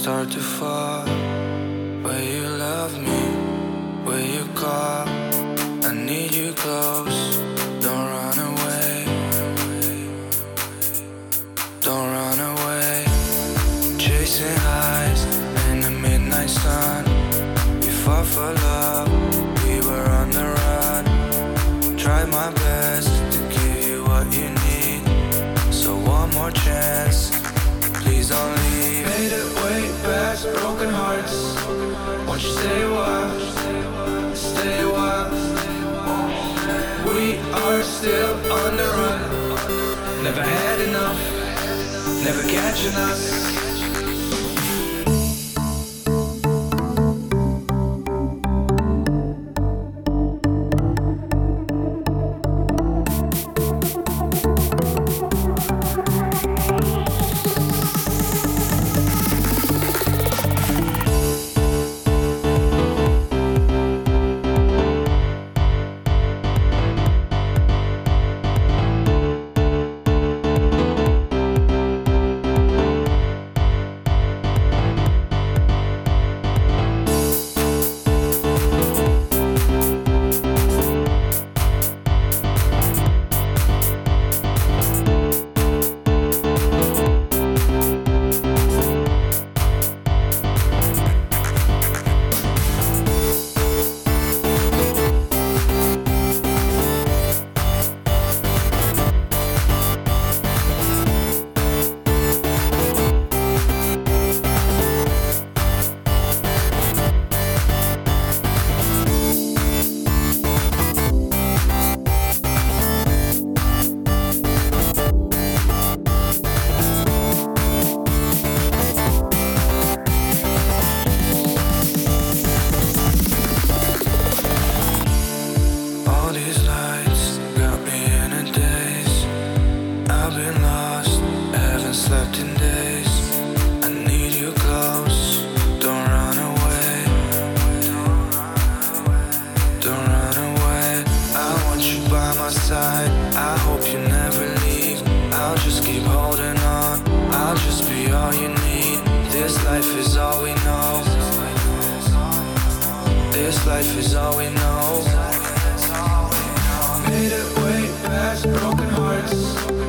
start to fall. Will you love me? Will you call? I need you close. Don't run away. Don't run away. Chasing highs in the midnight sun. We fought for love. We were on the run. Tried my best to give you what you need. So one more chance. Please don't leave. Made it way past broken hearts. Won't you stay a while? Stay a while. We are still on the run. Never had enough. Never catching us. I hope you never leave. I'll just keep holding on. I'll just be all you need. This life is all we know. This life is all we know. Made it way past broken hearts.